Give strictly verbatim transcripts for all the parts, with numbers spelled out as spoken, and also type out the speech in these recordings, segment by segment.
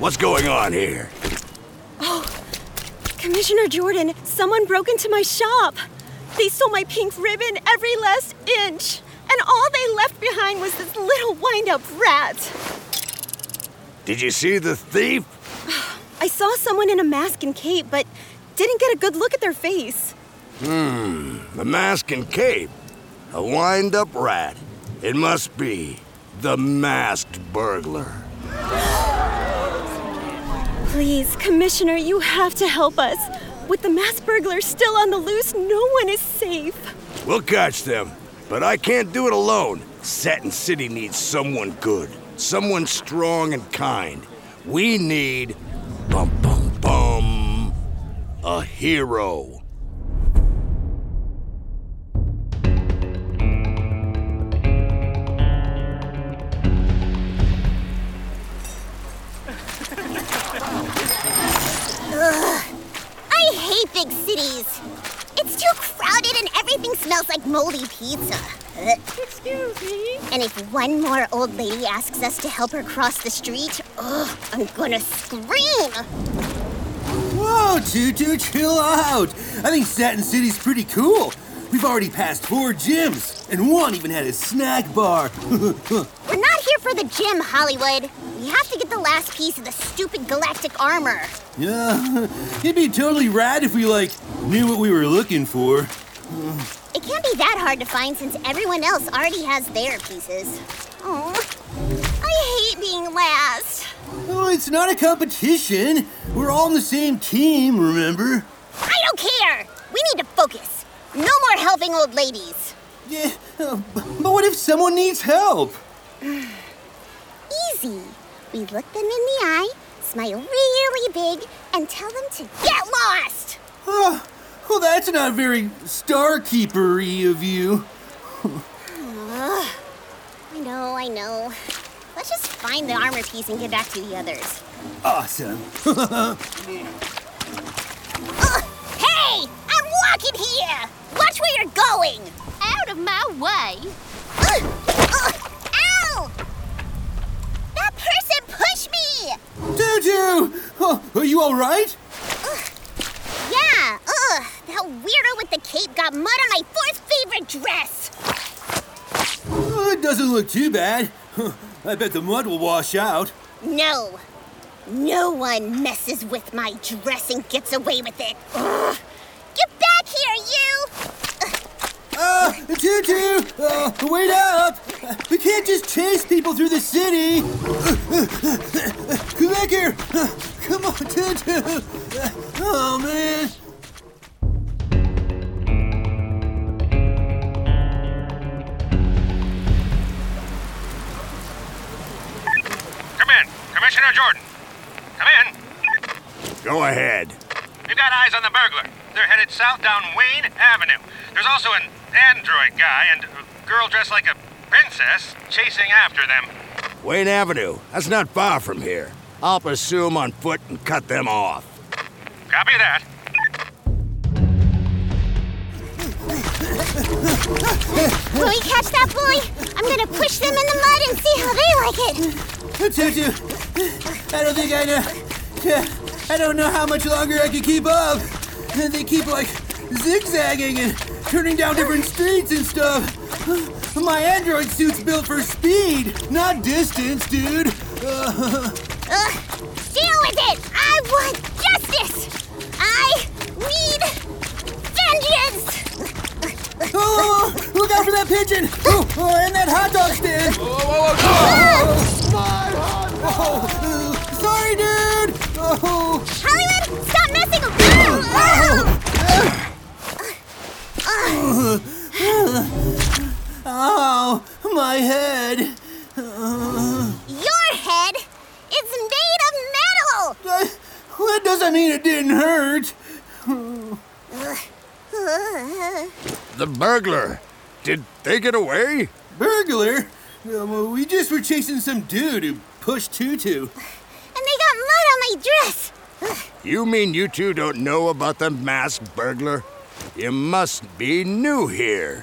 What's going on here? Oh, Commissioner Jordan, someone broke into my shop. They stole my pink ribbon every last inch. And all they left behind was this little wind-up rat. Did you see the thief? I saw someone in a mask and cape, but didn't get a good look at their face. Hmm, the mask and cape. A wind-up rat. It must be the masked burglar. Please, Commissioner, you have to help us. With the masked burglar still on the loose, no one is safe. We'll catch them, but I can't do it alone. Satin City needs someone good, someone strong and kind. We need, bum bum bum, a hero. Big cities. It's too crowded and everything smells like moldy pizza. Excuse me? And if one more old lady asks us to help her cross the street, ugh, I'm gonna scream. Whoa, Tutu, chill out. I think Satin City's pretty cool. We've already passed four gyms, and one even had a snack bar. We're not here for the gym, Hollywood. We have to get the last piece of the stupid galactic armor. Yeah, it'd be totally rad if we, like, knew what we were looking for. It can't be that hard to find since everyone else already has their pieces. Oh, I hate being last. Oh, it's not a competition. We're all on the same team, remember? I don't care. We need to focus. No more helping old ladies. Yeah, uh, but what if someone needs help? Easy. We look them in the eye, smile really big, and tell them to get lost. Oh, well, that's not very star-keeper-y of you. uh, I know, I know. Let's just find the armor piece and get back to the others. Awesome. uh, hey! I'm walking here! Watch where you're going! Out of my way! Uh, uh, ow! That person pushed me! Tutu! Oh, are you all right? Uh, yeah, ugh. That weirdo with the cape got mud on my fourth favorite dress. Oh, it doesn't look too bad. I bet the mud will wash out. No. No one messes with my dress and gets away with it. Ugh. Get back here, you! Uh, Tutu! Uh, wait up! We can't just chase people through the city! Come back here! Come on, Tutu! Oh, man! Come in, Commissioner Jordan. Come in. Go ahead. We've got eyes on the burglar. They're headed south down Wayne Avenue. There's also an android guy and a girl dressed like a princess chasing after them. Wayne Avenue. That's not far from here. I'll pursue them on foot and cut them off. Copy that. When we catch that boy, I'm gonna push them in the mud and see how they like it. Tutu, I don't think I know. I don't know how much longer I can keep up. They keep, like, zigzagging and turning down different streets and stuff. My android suit's built for speed, not distance, dude. Uh, uh, deal with it! I want justice! I need vengeance! Oh, look out for that pigeon! Oh, oh, and that hot dog stand! Whoa, whoa, whoa, whoa. My hot dog! Oh, sorry, dude! Oh. Hollywood, stop messing with me! Oh. Oh, my head. Uh, Your head is made of metal! Uh, that doesn't mean it didn't hurt. The burglar. Did they get away? Burglar? Uh, we just were chasing some dude who pushed Tutu. And they got mud on my dress. You mean you two don't know about the masked burglar? You must be new here.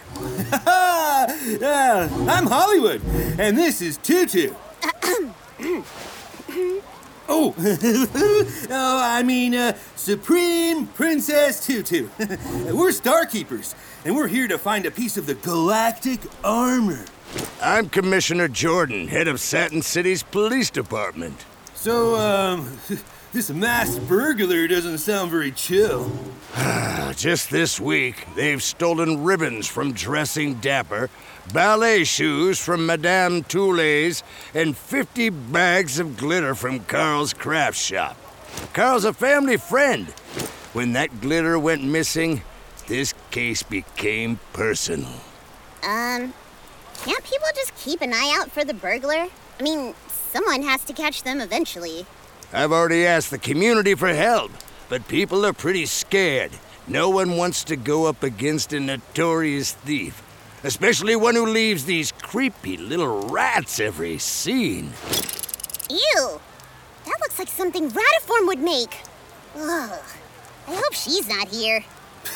uh, I'm Hollywood, and this is Tutu. Oh, oh, I mean, uh, Supreme Princess Tutu. We're Starkeepers, and we're here to find a piece of the galactic armor. I'm Commissioner Jordan, head of Satin City's police department. So, um, this masked burglar doesn't sound very chill. Just this week, they've stolen ribbons from Dressing Dapper, ballet shoes from Madame Toulé's, and fifty bags of glitter from Carl's craft shop. Carl's a family friend. When that glitter went missing, this case became personal. Um, can't people just keep an eye out for the burglar? I mean, someone has to catch them eventually. I've already asked the community for help, but people are pretty scared. No one wants to go up against a notorious thief, especially one who leaves these creepy little rats every scene. Ew! That looks like something Ratiform would make. Ugh. I hope she's not here.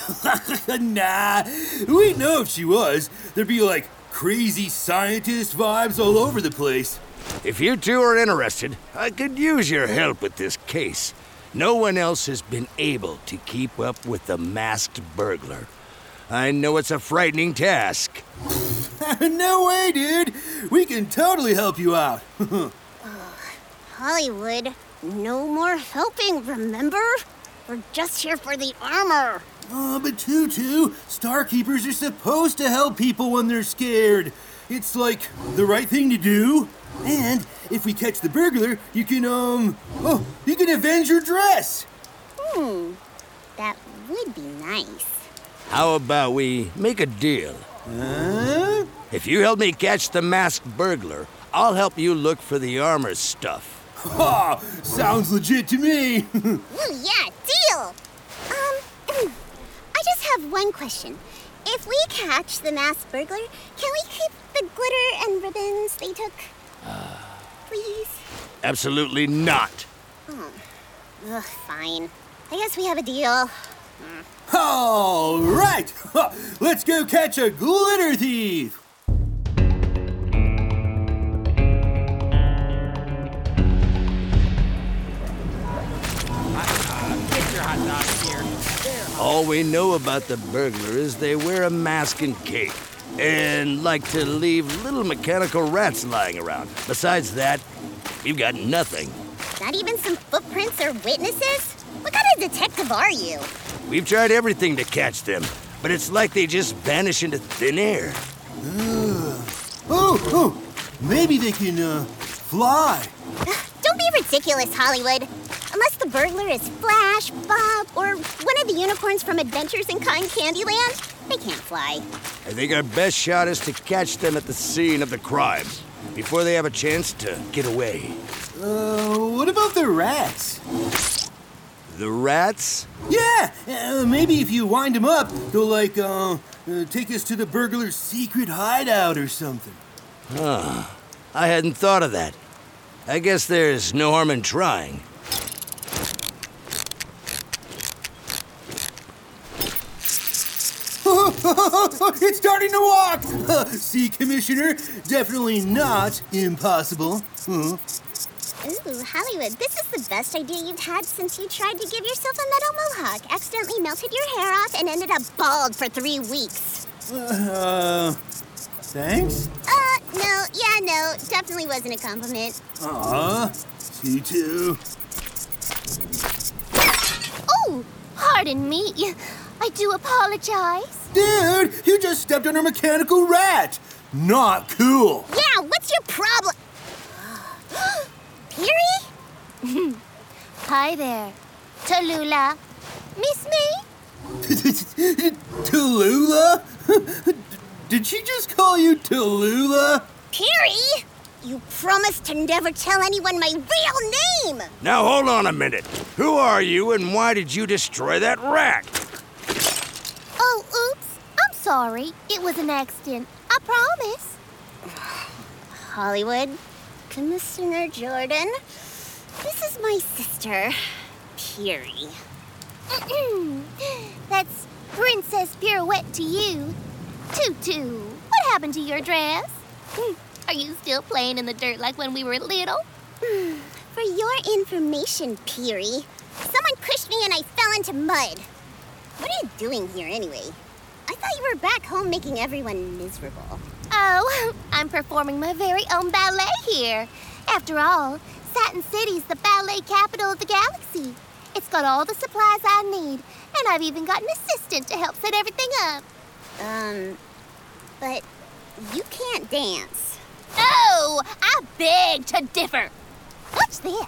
Nah, we'd know if she was. There'd be like crazy scientist vibes all over the place. If you two are interested, I could use your help with this case. No one else has been able to keep up with the masked burglar. I know it's a frightening task. No way, dude. We can totally help you out. Hollywood, no more helping, remember? We're just here for the armor. Oh, but Tutu, Starkeepers are supposed to help people when they're scared. It's like the right thing to do. And if we catch the burglar, you can, um, oh, you can avenge your dress. Hmm, that would be nice. How about we make a deal? Huh? If you help me catch the masked burglar, I'll help you look for the armor stuff. Ha! Sounds legit to me. Ooh, yeah, deal! Um, I just have one question. If we catch the masked burglar, can we keep the glitter and ribbons they took? Please? Absolutely not. Oh. Ugh, fine. I guess we have a deal. All right, let's go catch a glitter thief. All we know about the burglar is they wear a mask and cape, and like to leave little mechanical rats lying around. Besides that, we've got nothing. Not even some footprints or witnesses? What kind of detective are you? We've tried everything to catch them, but it's like they just vanish into thin air. Uh, oh, oh, maybe they can, uh, fly. Don't be ridiculous, Hollywood. Unless the burglar is Flash, Bob, or one of the unicorns from Adventures in Kind Candyland, they can't fly. I think our best shot is to catch them at the scene of the crime, before they have a chance to get away. Uh, what about the rats? The rats? Yeah, uh, maybe if you wind them up, they'll, like, uh, uh, take us to the burglar's secret hideout or something. Huh. I hadn't thought of that. I guess there's no harm in trying. It's starting to walk! Uh, see, Commissioner? Definitely not impossible. Uh. Ooh, Hollywood, this is the best idea you've had since you tried to give yourself a metal mohawk, accidentally melted your hair off, and ended up bald for three weeks. Uh, thanks? Uh, no, yeah, no, definitely wasn't a compliment. Aw, you too. Oh, pardon me. I do apologize. Dude, you just stepped on a mechanical rat. Not cool. Yeah, what's your problem? Peary? Hi there. Tallulah. Miss me? Tallulah? Did she just call you Tallulah? Peary? You promised to never tell anyone my real name! Now hold on a minute. Who are you and why did you destroy that rat? Oh, oops. I'm sorry. It was an accident. I promise. Hollywood, Commissioner Jordan, this is my sister, Peary. That's Princess Pirouette to you. Tutu, what happened to your dress? Are you still playing in the dirt like when we were little? For your information, Peary, someone pushed me and I fell into mud. What are you doing here anyway? I thought you were back home making everyone miserable. Oh, I'm performing my very own ballet here. After all, Satin City's the ballet capital of the galaxy. It's got all the supplies I need, and I've even got an assistant to help set everything up. Um, but you can't dance. Oh, I beg to differ. What's this?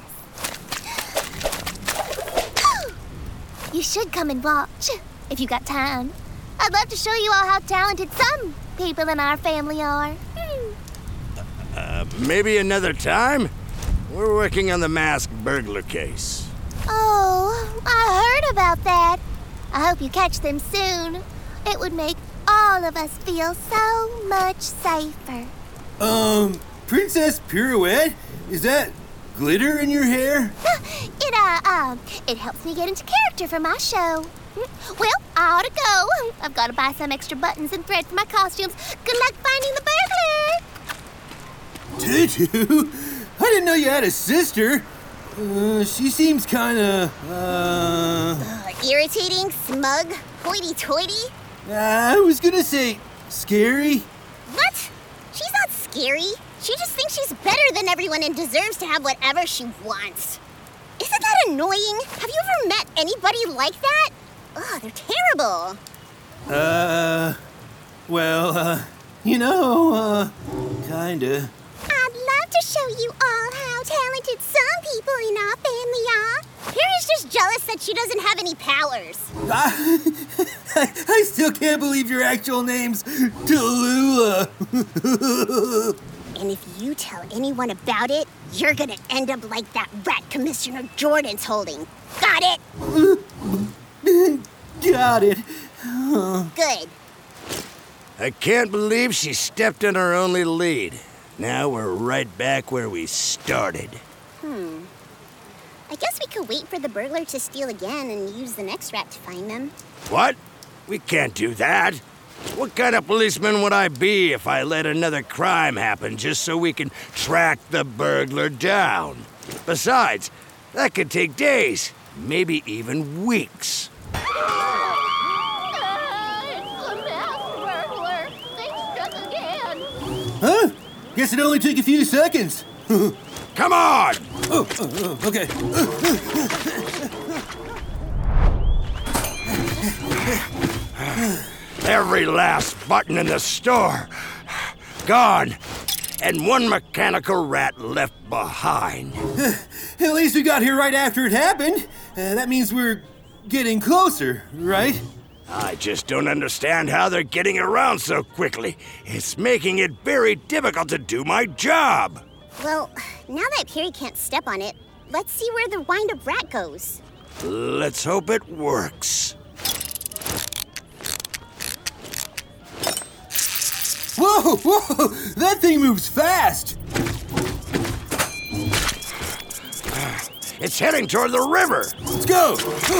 You should come and watch, if you got time. I'd love to show you all how talented some people in our family are. Hmm. Uh, maybe another time? We're working on the masked burglar case. Oh, I heard about that. I hope you catch them soon. It would make all of us feel so much safer. Um, Princess Pirouette? Is that glitter in your hair? It, uh, uh, it helps me get into character for my show. Well, I ought to go. I've got to buy some extra buttons and thread for my costumes. Good luck finding the burglar. Did you? I didn't know you had a sister. Uh, she seems kinda, uh... Uh, irritating, smug, hoity-toity? I was gonna say, scary. What? She's not scary. She just thinks she's better than everyone and deserves to have whatever she wants. Isn't that annoying? Have you ever met anybody like that? Ugh, they're terrible. Uh, well, uh, you know, uh, kinda. I'd love to show you all how talented some people in our family are. Perry's just jealous that she doesn't have any powers. I, I still can't believe your actual name's Tallulah. And if you tell anyone about it, you're gonna end up like that rat Commissioner Jordan's holding. Got it? Got it. Good. I can't believe she stepped on her only lead. Now we're right back where we started. Hmm. I guess we could wait for the burglar to steal again and use the next rat to find them. What? We can't do that. What kind of policeman would I be if I let another crime happen just so we can track the burglar down? Besides, that could take days, maybe even weeks. Huh? Guess it only took a few seconds. Come on! Oh, oh, oh, okay. Every last button in the store. Gone. And one mechanical rat left behind. At least we got here right after it happened. Uh, that means we're getting closer, right? I just don't understand how they're getting around so quickly. It's making it very difficult to do my job. Well, now that Perry can't step on it, let's see where the wind-up rat goes. Let's hope it works. Whoa, whoa! That thing moves fast! It's heading toward the river. Let's go!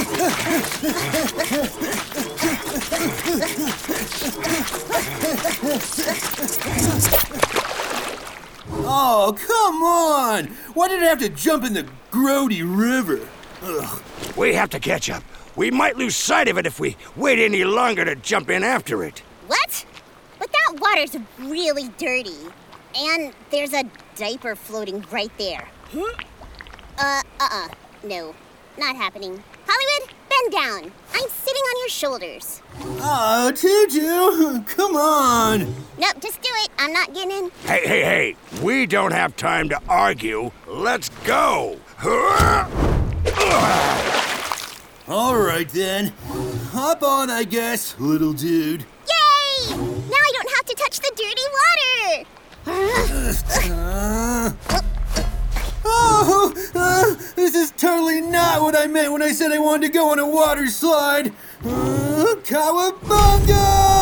Oh, come on! Why did it have to jump in the grody river? Ugh. We have to catch up. We might lose sight of it if we wait any longer to jump in after it. What? But that water's really dirty. And there's a diaper floating right there. Huh? Uh, uh-uh. No, not happening. Hollywood, bend down. I'm sitting on your shoulders. Aw, Tutu, come on! Nope, just do it. I'm not getting in. Hey, hey, hey. We don't have time to argue. Let's go. All right, then. Hop on, I guess, little dude. Yay! Now I don't have to touch the dirty water. Uh, oh, uh, this is totally not what I meant when I said I wanted to go on a water slide. Uh, Cowabunga!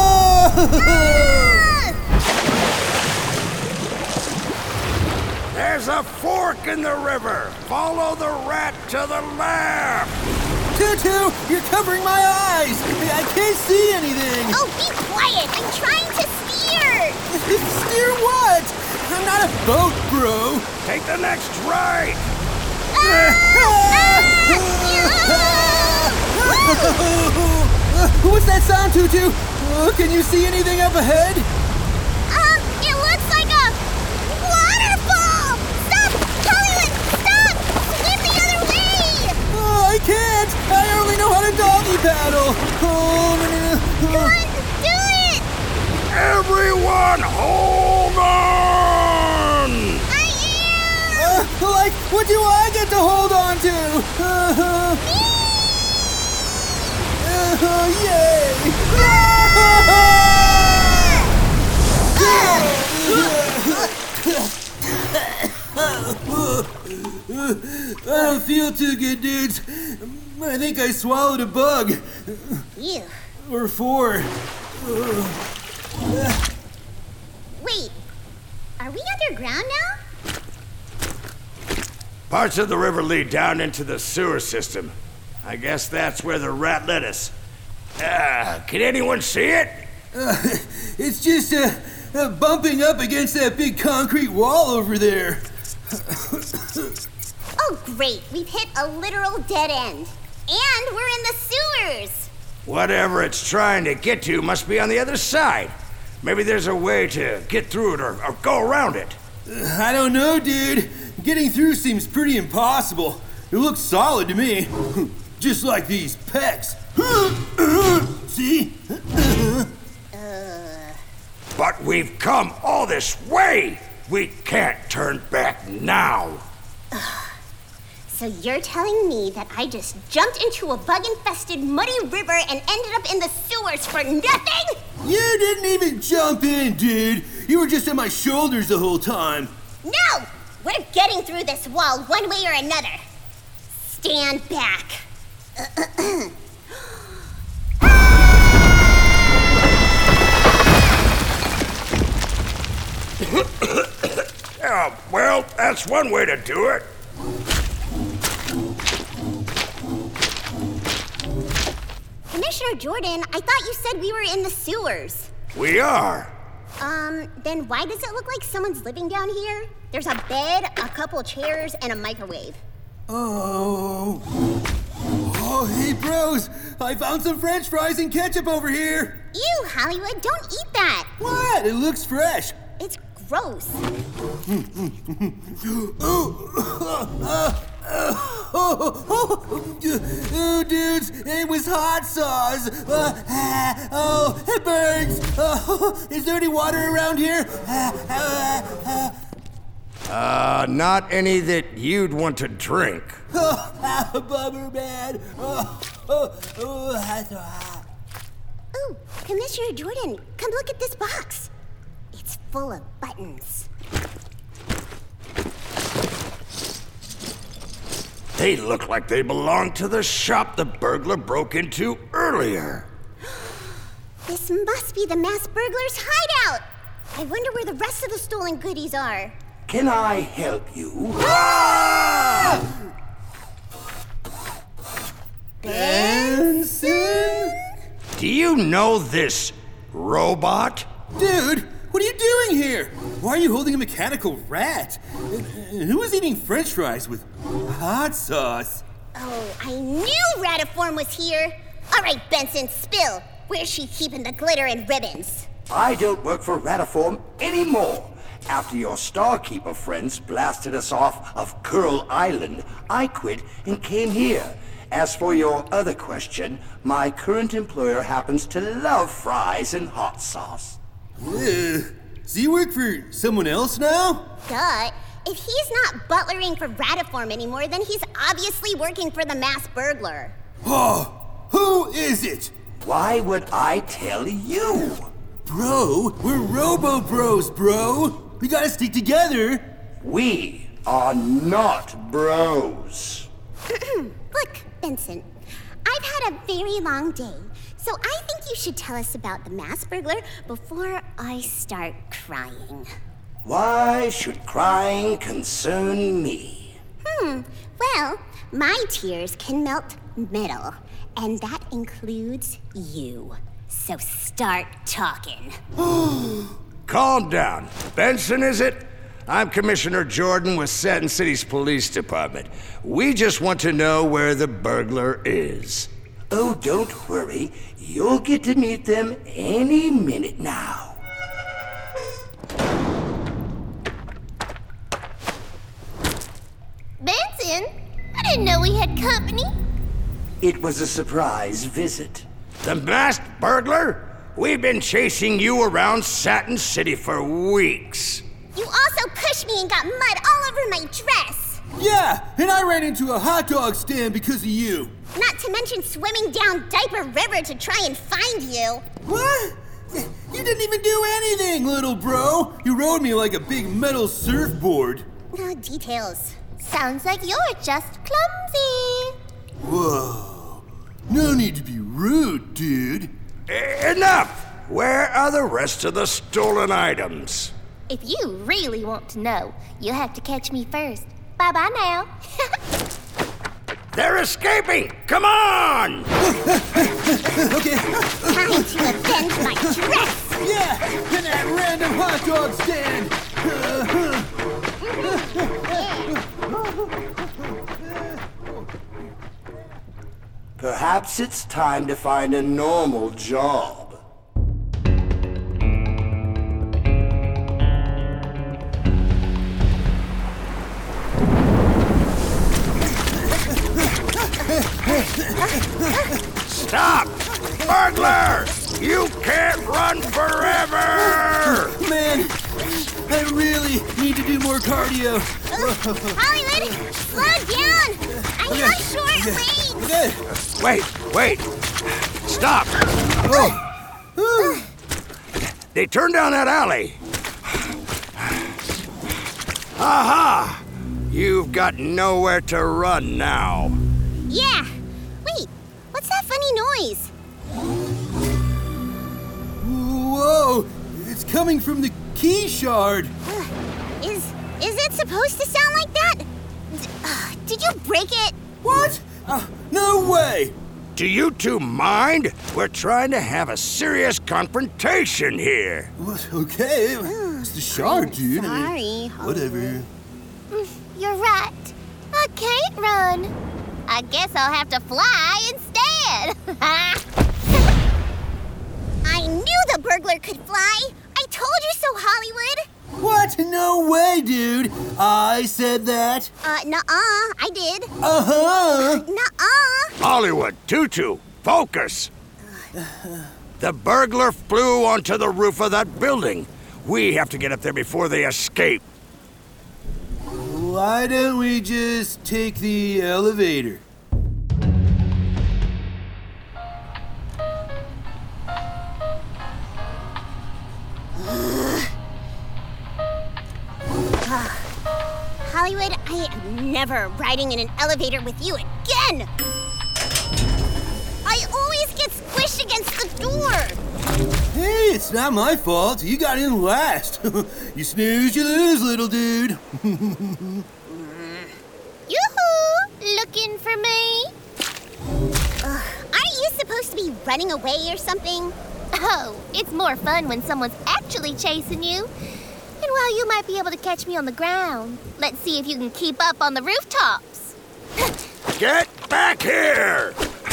There's a fork in the river. Follow the rat to the left. Tutu, you're covering my eyes. I can't see anything. Oh, be quiet. I'm trying to steer. Steer what? I'm not a boat, bro. Take the next right. What's that sound, Tutu? Uh, can you see anything up ahead? Um, it looks like a waterfall! Stop! Hollywood, stop! Swim the other way! Oh, I can't! I only know how to doggy paddle! Oh, no, no, no. Come on, do it! Everyone, hold on! I am! Uh, like, what do I get to hold on to? Uh-huh. Uh-huh, yay! I don't feel too good, dudes. I think I swallowed a bug. Ew. Or four. Wait, are we underground now? Parts of the river lead down into the sewer system. I guess that's where the rat led us. Ah, can anyone see it? Uh, it's just uh, uh, bumping up against that big concrete wall over there. Oh, great. We've hit a literal dead end. And we're in the sewers. Whatever it's trying to get to must be on the other side. Maybe there's a way to get through it or, or go around it. Uh, I don't know, dude. Getting through seems pretty impossible. It looks solid to me. Just like these pecs. See? But we've come all this way. We can't turn back now. So you're telling me that I just jumped into a bug-infested, muddy river and ended up in the sewers for nothing? You didn't even jump in, dude. You were just on my shoulders the whole time. No! We're getting through this wall one way or another. Stand back. Yeah, well, that's one way to do it. Commissioner Jordan, I thought you said we were in the sewers. We are. Um, then why does it look like someone's living down here? There's a bed, a couple chairs, and a microwave. Oh. Oh, hey, bros. I found some French fries and ketchup over here. Ew, Hollywood, don't eat that. What? It looks fresh. It's gross. Oh, dudes, it was hot sauce. Uh, ah, oh, it burns. Oh, is there any water around here? Uh, not any that you'd want to drink. Oh, bummer, man. Oh, oh, oh, that's so hot. Ooh, Commissioner Jordan, come look at this box. It's full of buttons. They look like they belong to the shop the burglar broke into earlier. This must be the mass burglar's hideout. I wonder where the rest of the stolen goodies are. Can I help you? Ah! Benson? Do you know this robot? Dude, what are you doing here? Why are you holding a mechanical rat? And, and who is eating French fries with hot sauce? Oh, I knew Ratiform was here. All right, Benson, spill. Where's she keeping the glitter and ribbons? I don't work for Ratiform anymore. After your Starkeeper friends blasted us off of Curl Island, I quit and came here. As for your other question, my current employer happens to love fries and hot sauce. Ugh. So you work for someone else now? Duh. If he's not butlering for Ratiform anymore, then he's obviously working for the mass burglar. Oh, who is it? Why would I tell you? Bro, we're Robo-Bros, bro. We gotta stick together. We are not bros. Look, Benson, I've had a very long day, so I think you should tell us about the mass burglar before I start crying. Why should crying concern me? Hmm, well, my tears can melt metal, and that includes you. So start talking. Calm down. Benson, is it? I'm Commissioner Jordan with Satin City's police department. We just want to know where the burglar is. Oh, don't worry. You'll get to meet them any minute now. Benson, I didn't know we had company. It was a surprise visit. The masked burglar? We've been chasing you around Satin City for weeks. You also pushed me and got mud all over my dress. Yeah, and I ran into a hot dog stand because of you. Not to mention swimming down Diaper River to try and find you. What? You didn't even do anything, little bro. You rode me like a big metal surfboard. No details. Sounds like you're just clumsy. Whoa. No need to be rude, dude. Enough! Where are the rest of the stolen items? If you really want to know, you'll have to catch me first. Bye-bye now. They're escaping! Come on! Okay. Time to avenge my dress. Yeah, and that random hot dog stand. Perhaps it's time to find a normal job. Stop! Burglar! You can't run forever! Man, I really need to do more cardio. Hollywood, slow down. I have short legs. Okay. Wait, wait! Stop! Oh. They turned down that alley. Aha! You've got nowhere to run now. Yeah. Wait, what's that funny noise? Whoa, it's coming from the key shard. Is is it supposed to sound like that? D- uh, did you break it? What? Uh, no way. Do you two mind? We're trying to have a serious confrontation here. What? Okay, it's the shard, dude. I mean, Sorry. whatever. You're right. I can't run. I guess I'll have to fly instead. I knew the burglar could fly. I told you so, Hollywood. What? No way, dude. I said that. Uh, nuh-uh, I did. Uh-huh. Nuh-uh. Hollywood, Tutu, focus! The burglar flew onto the roof of that building. We have to get up there before they escape. Why don't we just take the elevator? Hollywood, I am never riding in an elevator with you again. I always get squished against the door. Hey, it's not my fault. You got in last. You snooze, you lose, little dude. Yoo-hoo! Looking for me? Ugh, aren't you supposed to be running away or something? Oh, it's more fun when someone's actually chasing you. And while you might be able to catch me on the ground, let's see if you can keep up on the rooftops. Get back here!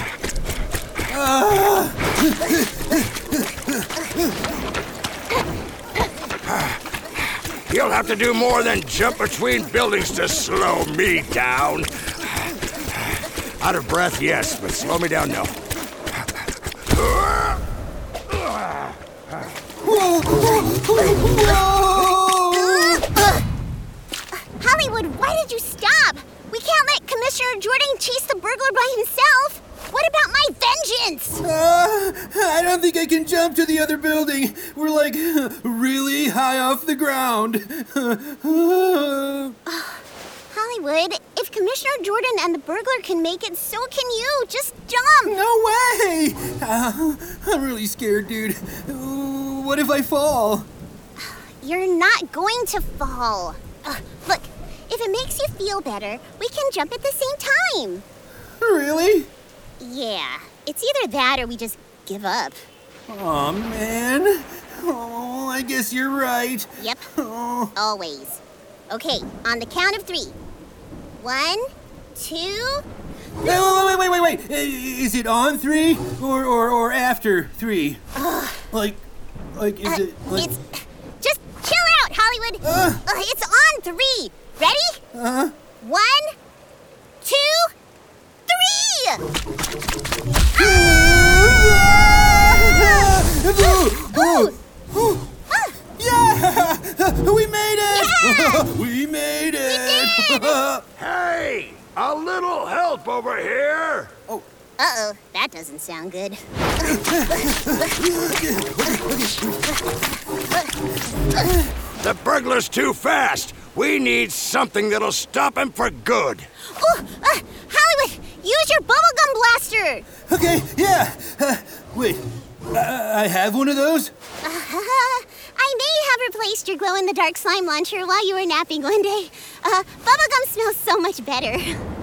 You'll have to do more than jump between buildings to slow me down. Out of breath, yes, but slow me down, no. Hollywood, why did you stop? We can't let Commissioner Jordan chase the burglar by himself. What about my vengeance? Uh, I don't think I can jump to the other building. We're like really high off the ground. Hollywood, if Commissioner Jordan and the burglar can make it, so can you. Just jump. No way! Uh, I'm really scared, dude. What if I fall? You're not going to fall. Uh, look, if it makes you feel better, we can jump at the same time. Really? Yeah, it's either that or we just give up. Aw, man. Oh, I guess you're right. Yep, Oh. always. Okay, on the count of three. One, two... Wait, wait, wait, wait, wait, wait. Is it on three or, or, or after three? Uh, like, like, is uh, it like... It's... Just chill out, Hollywood. Uh, uh, it's on three. Ready? Uh-huh. One, two, three! Ooh, ooh. Yeah! We made it! Yeah! We made it! We did! Hey! A little help over here! Uh-oh, that doesn't sound good. The burglar's too fast. We need something that'll stop him for good. Oh, uh, Hollywood, use your bubblegum blaster! Okay, yeah. Uh, wait, I, I have one of those? Uh, I may have replaced your glow-in-the-dark slime launcher while you were napping one day. Uh, bubblegum smells so much better.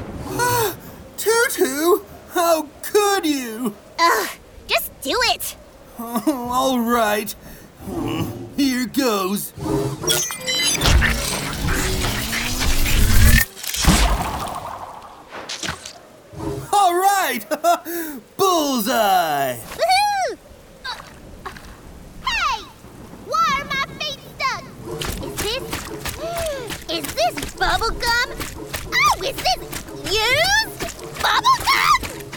Tutu, how could you? Ugh, just do it. Oh, all right. Here goes. All right! Bullseye! Woohoo! Uh, uh, hey! Why are my feet stuck? Is this... Is this bubble gum? Oh, is this used bubble gum?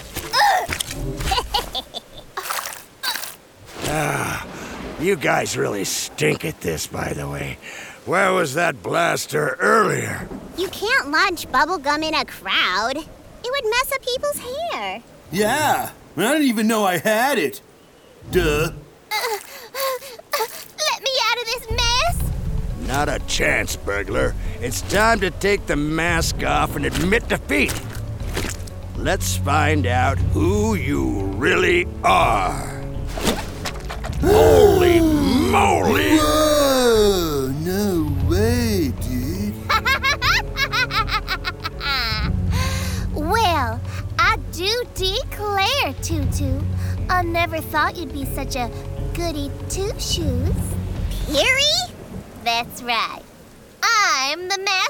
Ah, you guys really stink at this, by the way. Where was that blaster earlier? You can't launch bubblegum in a crowd. It would mess up people's hair. Yeah, I didn't even know I had it. Duh. Uh, uh, let me out of this mess. Not a chance, burglar. It's time to take the mask off and admit defeat. Let's find out who you really are. Holy moly! Whoa, no way, dude. Well, I do declare, Tutu. I never thought you'd be such a goody two-shoes. Harry? That's right. I'm the master